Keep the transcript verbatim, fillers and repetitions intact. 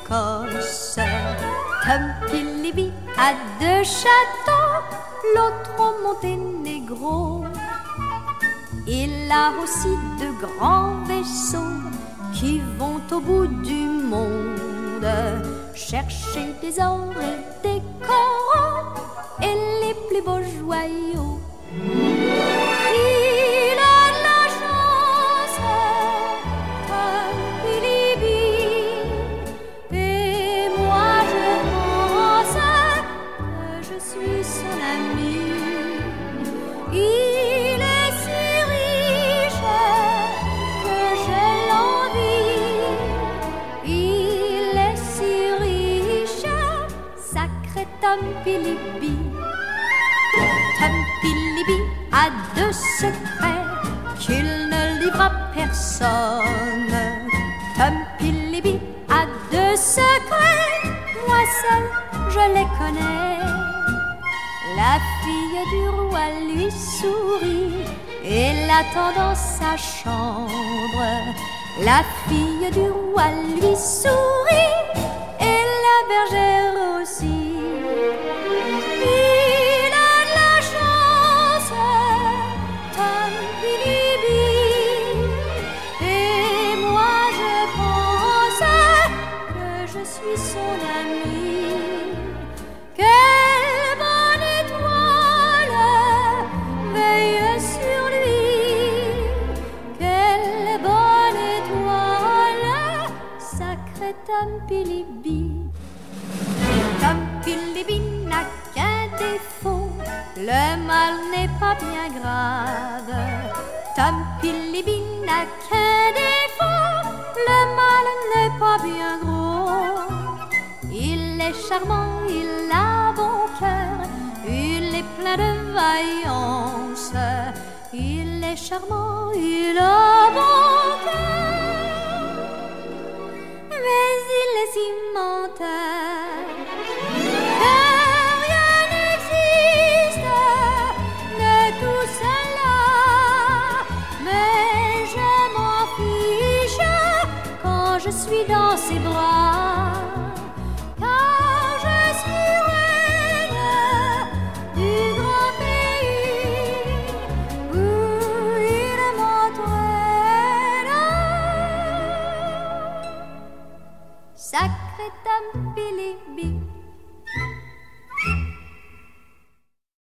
d'Écosse. Tumpy a deux châteaux, l'autre au Monténégro. Il a aussi de grands vaisseaux qui vont au bout du monde chercher des ors et des coraux et les plus beaux joyaux. Il a de la chance, Tumpy, et moi je pense que je suis son ami. Il est si riche que j'ai l'envie. Il est si riche, sacré Tumpy. Tumpy a deux secrets qu'il ne livre à personne. Tumpy a deux secrets, moi seul je les connais. La fille du roi lui sourit et l'attend dans sa chambre. La fille du roi lui sourit et la bergère aussi. Il a de la chance, Tumpy, et moi je pense que je suis son ami. Quelle bonne étoile veille sur lui, quelle bonne étoile, sacré Tumpy. Tumpy n'a qu'un défaut, le mal n'est pas bien grave. Tumpy n'a qu'un défaut, le mal n'est pas bien gros. Il est charmant, il a bon cœur, il est plein de vaillance. Il est charmant, il a bon cœur, mais il est si menteur.